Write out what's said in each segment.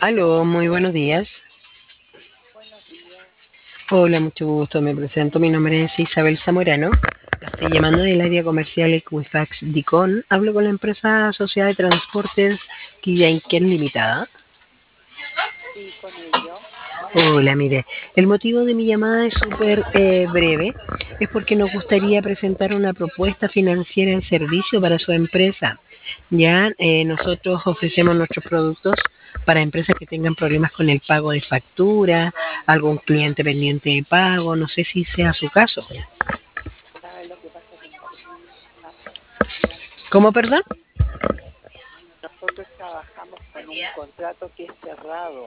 Aló, muy buenos días. Buenos días. Hola, mucho gusto. Me presento. Mi nombre es Isabel Zamorano. La estoy llamando del área comercial Equifax Dicon. Hablo con la empresa Sociedad de Transportes Quillayquén Limitada. Sí, con ello. Hola, mire, el motivo de mi llamada es súper breve. Es porque nos gustaría presentar una propuesta financiera en servicio para su empresa. Ya nosotros ofrecemos nuestros productos para empresas que tengan problemas con el pago de factura, algún cliente pendiente de pago, no sé si sea su caso. ¿Sabes lo que pasa? Que nosotros trabajamos, ¿Cómo, perdón? nosotros trabajamos con un contrato que es cerrado.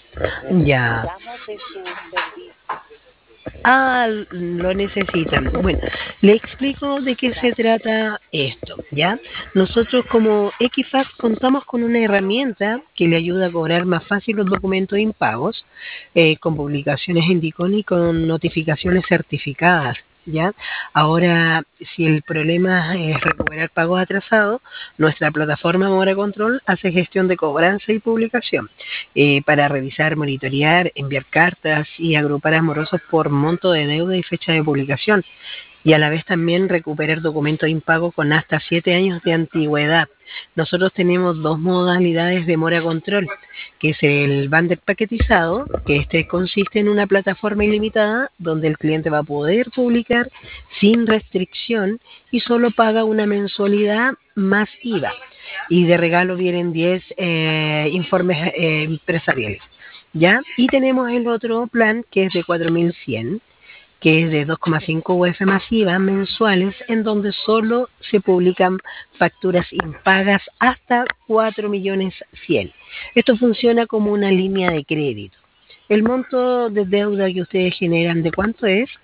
Ya. Necesitamos de sus servicios. Ah, lo necesitan. Bueno, le explico de qué se Claro. trata esto, ¿ya? Nosotros como Equifax contamos con una herramienta que le ayuda a cobrar más fácil los documentos impagos, con publicaciones en Dicon y con notificaciones certificadas, ¿ya? Ahora, si el problema es recuperar pagos atrasados, nuestra plataforma Mora Control hace gestión de cobranza y publicación para revisar, monitorear, enviar cartas y agrupar a morosos por monto de deuda y fecha de publicación, y a la vez también recuperar documentos impago con hasta 7 años de antigüedad. Nosotros tenemos dos modalidades de mora control, que es el bundle paquetizado, que este consiste en una plataforma ilimitada donde el cliente va a poder publicar sin restricción y solo paga una mensualidad más IVA. Y de regalo vienen 10 informes empresariales. ¿Ya? Y tenemos el otro plan que es de 4.100, que es de 2,5 UF masivas mensuales, en donde solo se publican facturas impagas hasta 4.100.000. Esto funciona como una línea de crédito. ¿El monto de deuda que ustedes generan de cuánto es?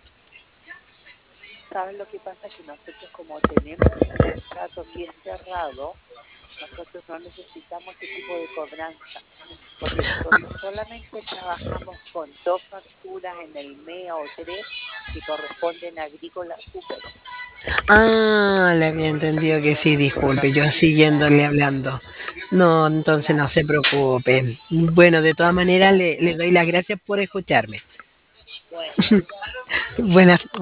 ¿Sabes lo que pasa? Que nosotros como tenemos un contrato que es cerrado, nosotros no necesitamos ese tipo de cobranza, porque nosotros solamente trabajamos con dos facturas en el MEA o tres que corresponden a Agrícola Super. Ah, le había entendido que sí, disculpe, yo siguiéndole Claro, hablando. No, entonces no claro. se preocupe. Bueno, de todas maneras le doy las gracias por escucharme. Bueno. Buenas,